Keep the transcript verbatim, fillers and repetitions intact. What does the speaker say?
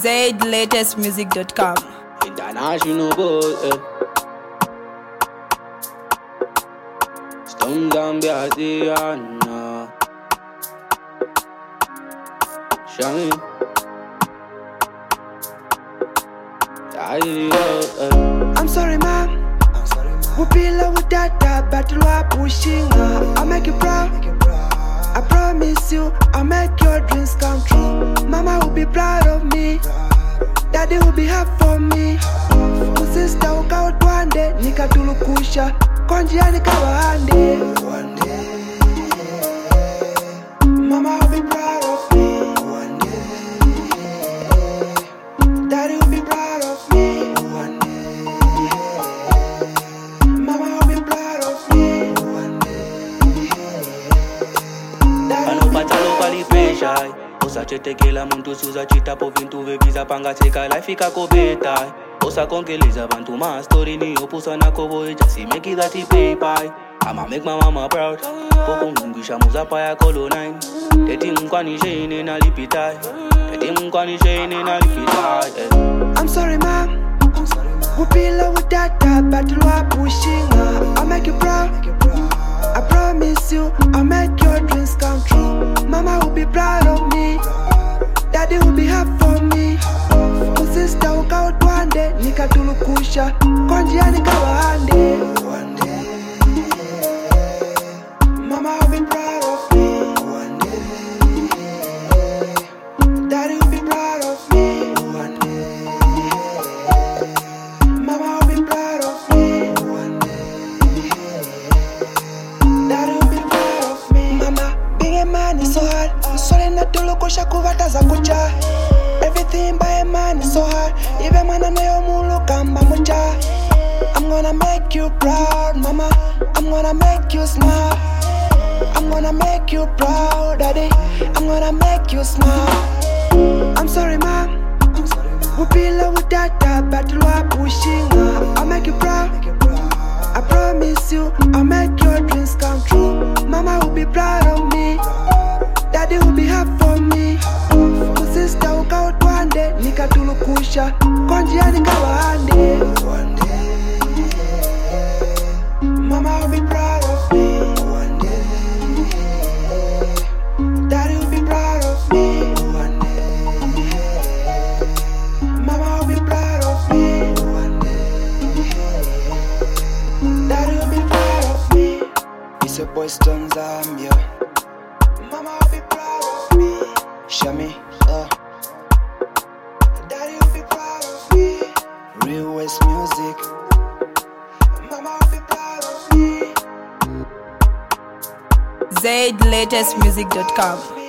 zaid latest music dot com. International boy, eh. Stone Gambia, Diana. Shami. I'm sorry, mom. We pillow with that, that battle while pushing her. I'll make you proud. I promise you, I'll make your dreams come true. Mama will be proud of me. Daddy will be happy for me. Sister will go out one day. Nika tulukusha konjia nikawa hande. One day Mama will be proud of me. One day Daddy will be proud of me. One day Mama will be proud of me. One day Daddy will be proud of me. Usachetekela muntu suza chita po vintu vebiza panga cheka life ikakobeta. Osa kongeleza bantu ma story ni opusa na kobo just make it that paper. I'ma make my mama proud. Poko mungisha muzapa ya kolo nine. Teti mkwani shene na lipitai. Teti mkwani shene na lipitai. I'm sorry, mom. We pillow with that, that battle while pushing her. I'll make you proud. I promise you, I'll make your dreams come true. Mama will be proud of me. Daddy will be happy for me. Sister will go out one day. Nika tulukusha konjia nikawa hande. One day Mama will be proud of me. One day Daddy will be proud of me. One day Mama will be proud of me. One day Daddy will be proud of me. Mama, being a man is so hard. Sorry not to look kuvata za kucha. Everything by a man is so hard. Even man and yo mulu kamba mucha. I'm gonna make you proud, mama. I'm gonna make you smile. I'm gonna make you proud, daddy. I'm gonna make you smile. I'm sorry, mom. We pillow with that, that battle while pushing her. I'll make you proud. I promise you, I'll make your dreams come true. Mama will be proud of me. Daddy will be happy for me. Sister will go out one day. Nika tulukusha konjia nikawa hande. One day Mama will be proud of me. One day Daddy will be proud of me. One day Mama will be proud of me. One day Daddy will be proud of me. It's a boy Stone Zambia. Mama will be proud of me. Shami, uh Daddy will be proud of me. Real West music. Mama will be proud of me. zaid latest music dot com.